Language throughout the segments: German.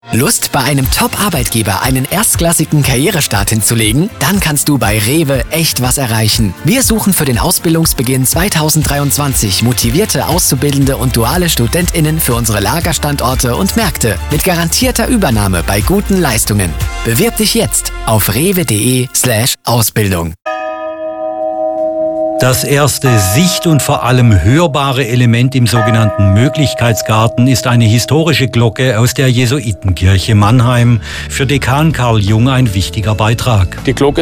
Lust, bei einem Top-Arbeitgeber einen erstklassigen Karrierestart hinzulegen? Dann kannst du bei Rewe echt was erreichen. Wir suchen für den Ausbildungsbeginn 2023 motivierte Auszubildende und duale StudentInnen für unsere Lagerstandorte und Märkte mit garantierter Übernahme bei guten Leistungen. Bewirb dich jetzt auf rewe.de/Ausbildung. Das erste sicht- und vor allem hörbare Element im sogenannten Möglichkeitsgarten ist eine historische Glocke aus der Jesuitenkirche Mannheim. Für Dekan Karl Jung ein wichtiger Beitrag. Die Glocke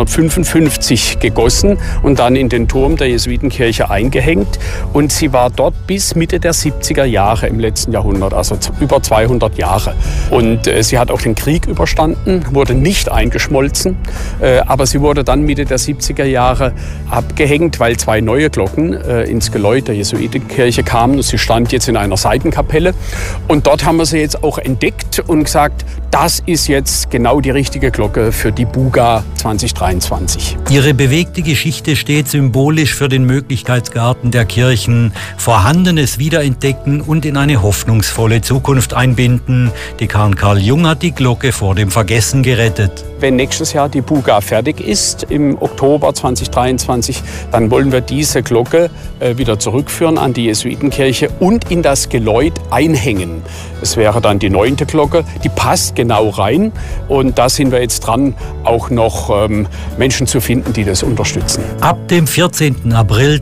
1755 gegossen und dann in den Turm der Jesuitenkirche eingehängt. Und sie war dort bis Mitte der 70er Jahre im letzten Jahrhundert, also über 200 Jahre. Und sie hat auch den Krieg überstanden, wurde nicht eingeschmolzen, aber sie wurde dann Mitte der 70er Jahre abgehängt, weil zwei neue Glocken ins Geläut der Jesuitenkirche kamen. Sie stand jetzt in einer Seitenkapelle. Und dort haben wir sie jetzt auch entdeckt und gesagt, das ist jetzt genau die richtige Glocke für die Buga 2023. Ihre bewegte Geschichte steht symbolisch für den Möglichkeitsgarten der Kirchen. Vorhandenes wiederentdecken und in eine hoffnungsvolle Zukunft einbinden. Dekan Karl Jung hat die Glocke vor dem Vergessen gerettet. Wenn nächstes Jahr die Buga fertig ist, im Oktober 2023, dann wollen wir diese Glocke wieder zurückführen an die Jesuitenkirche und in das Geläut einhängen. Es wäre dann die 9. Glocke, die passt genau rein. Und da sind wir jetzt dran, auch noch Menschen zu finden, die das unterstützen. Ab dem 14. April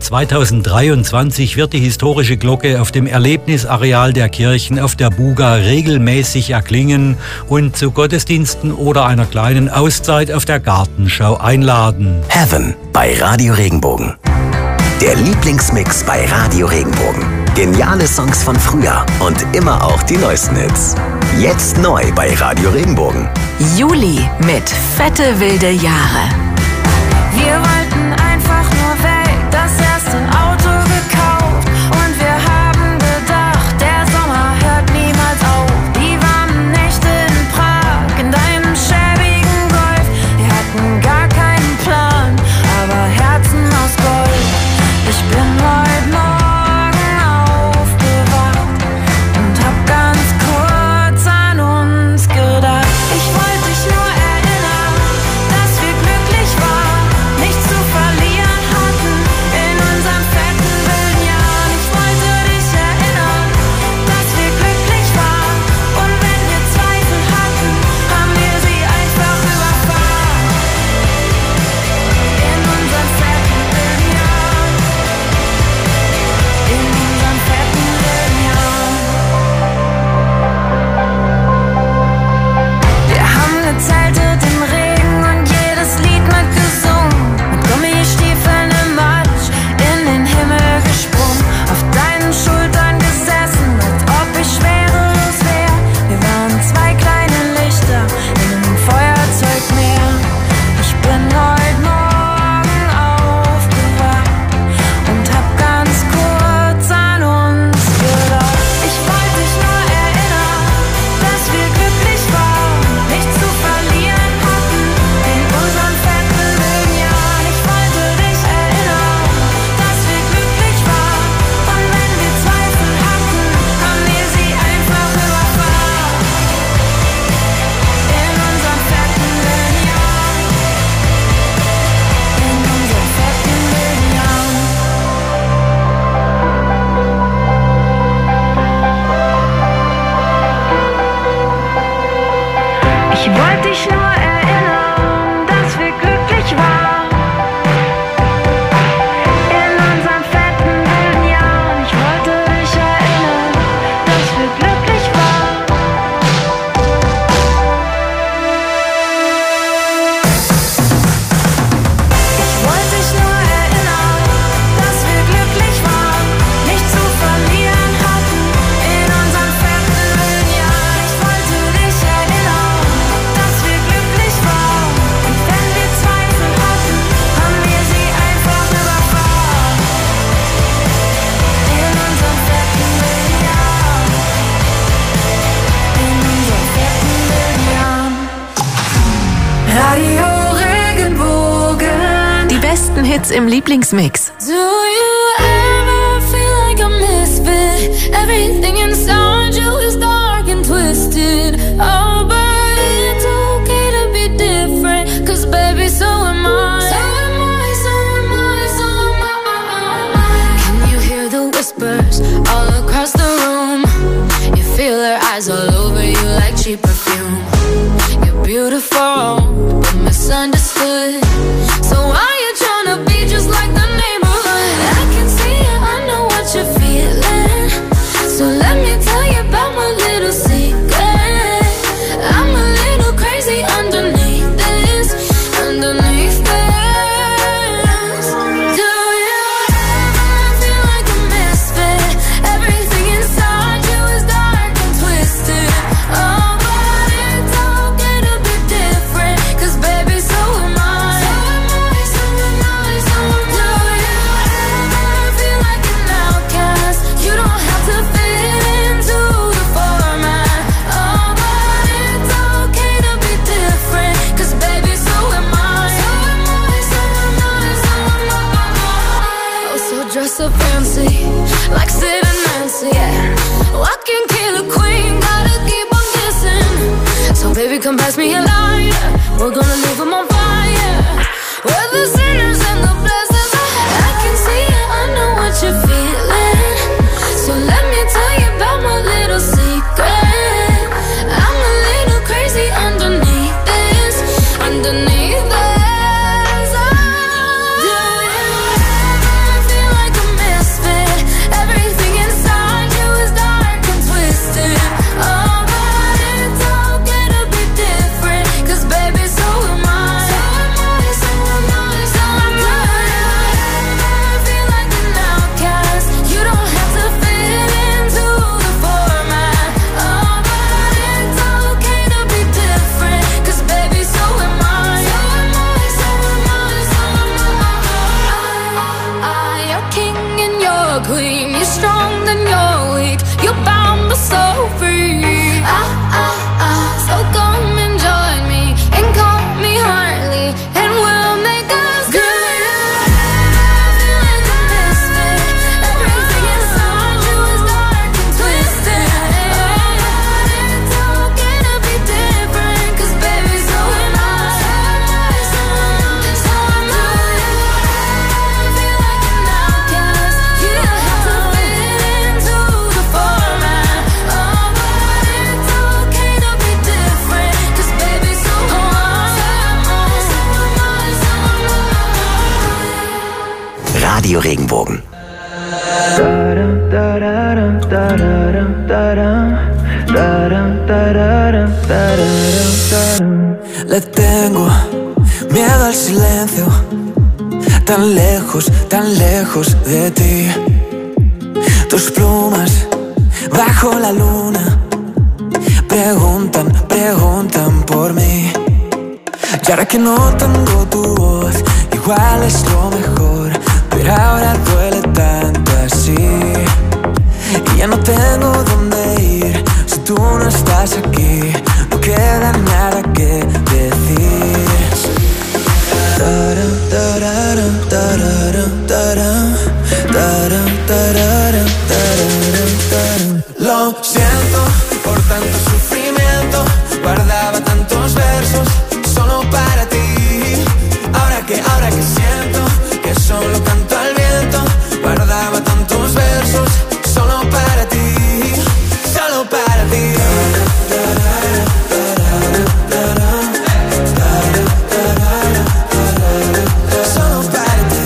2023 wird die historische Glocke auf dem Erlebnisareal der Kirchen auf der Buga regelmäßig erklingen und zu Gottesdiensten oder einer kleinen Auszeit auf der Gartenschau einladen. Heaven bei Radio Regenbogen. Der Lieblingsmix bei Radio Regenbogen. Geniale Songs von früher und immer auch die neuesten Hits. Jetzt neu bei Radio Regenbogen. Juli mit Fette wilde Jahre. Wir wollten einfach nur weg, das erste Auto gekauft. Und wir haben gedacht, der Sommer hört niemals auf. Die warmen Nächte in Prag, in deinem schäbigen Golf. Wir hatten gar keinen Plan, aber Herzen aus Gold. Ich bin heute Morgen aufgewacht und hab ganz kurz an uns gedacht. Ich wollte dich nur erinnern, dass wir glücklich waren, nichts zu verlieren hatten in unserem fetten wilden Jahr. Ich wollte dich erinnern, dass wir glücklich waren und wenn wir Zweifel hatten, haben wir sie einfach überfahren. In unserem fetten wilden Jahr. In unserem fetten wilden Jahr. Wir haben gezeltet im Regen und jedes Lied mitgesungen. Mit Gummistiefeln im Matsch in den Himmel gesprungen. Auf deinen Schultern gesessen, als ob ich schwerelos wär. Wir waren zwei kleine Lichter in einem Feuerzeugmeer. Ich bin heute Morgen aufgewacht und hab ganz kurz an uns gedacht. Ich wollte dich nur erinnern, dass wir glücklich waren, nichts zu verlieren hatten in unserem fetten wilden Jahr. Ich wollte dich erinnern, dass wir glücklich waren und wenn wir Zweifel hatten, haben wir sie einfach überfahren. In unserem fetten wilden Jahr. In unserem fetten wilden Jahr. Ich wollte dich nur erinnern, dass wir glücklich waren. In unserem fetten wilden Jahr. Ich wollte dich erinnern, dass wir glücklich waren. Ich wollte dich nur erinnern, dass wir glücklich waren, nichts zu verlieren hatten in unserem fetten wilden Jahr. Ich wollte dich erinnern, dass wir glücklich waren und wenn wir Zweifel hatten, haben wir sie einfach überfahren. In unserem fetten wilden Jahr. In unserem fetten wilden Jahr. Radio Regenbogen. Die besten Hits im Lieblingsmix. Do you ever feel like a misfit? Everything inside you is dark and twisted. Oh, you like cheap perfume. You're beautiful, but misunderstood. So why you tryna be just like the neighborhood? I can see it, I know what you're feeling. So let me tell you about my little secret. I'm a little crazy underneath this, underneath this. Do you ever feel like a misfit? Everything inside you is dark and twisted. Oh, but it's okay to be different, 'cause baby, so am I. So am I, so am I, so am I. Do you ever feel like an outcast? You don't have to fit into the format. Oh, but it's okay to be different, 'cause baby, so am I. So am I, so am I, so am I. Oh, so dress up fancy, like Sid and Nancy, yeah. Oh, I can kill a queen, gotta keep on kissing. So baby, come pass me a lighter, we're gonna leave them on fire. We're the sinners and the blessings. I can see it, I know what you're feeling. So let me tell you about my little secret. I'm a little crazy underneath this, underneath this. Do you ever feel like a misfit? Everything inside you is dark and twisted. Oh, but it's okay to be different, 'cause baby, so am I. So am I, so am I, so am I. Do you ever feel like an outcast? You don't have to fit into the format. Oh, but it's okay to be different, 'cause baby, so am I. So am I, so am I, so am I. You're king and you're queen. You're strong and you're weak. You're bound but so free. So come and join me and call me Harley, and we'll make us good. Feel like a misfit. Everything inside you is dark and twisted. It's okay to be different, 'cause baby, so am I. So am I, so am I. Feel like an outcast. You don't have to fit into the format. Oh, but it's okay to be different, 'cause baby, so am I. So am I, so am I. Radio Regenbogen. Le tengo miedo al silencio, tan lejos de ti. Tus plumas bajo la luna preguntan por mí. Y ahora que no tengo tu voz, igual es lo mejor, pero ahora duele tanto así. Y ya no tengo dónde ir si tú no estás aquí. No queda nada que decir. Taram, tararam, tararam, taram, taram, tararam, tararam, taram. Lo siento por tanto sufrimiento, guardaba tantos versos solo para ti. Ahora que siento que solo canto al viento, guardaba tantos versos solo para ti, solo para ti. Solo para ti.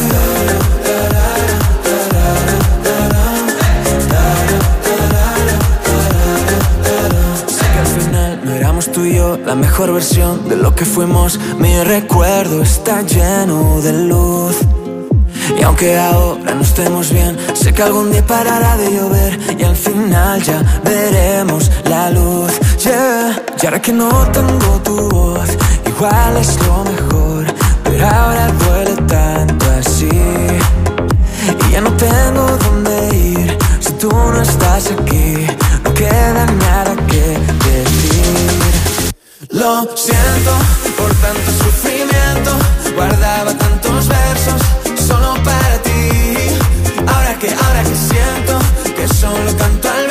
Sé que al final no éramos tú y yo la mejor versión de lo que fuimos. Mi recuerdo está lleno de luz. Y aunque ahora no estemos bien, sé que algún día parará de llover y al final ya veremos la luz, yeah. Y ahora que no tengo tu voz, igual es lo mejor, pero ahora duele tanto así. Y ya no tengo dónde ir si tú no estás aquí. No queda nada que decir. Lo siento por tanto sufrimiento, guardaba tantos versos solo para ti. Ahora que siento que solo canto al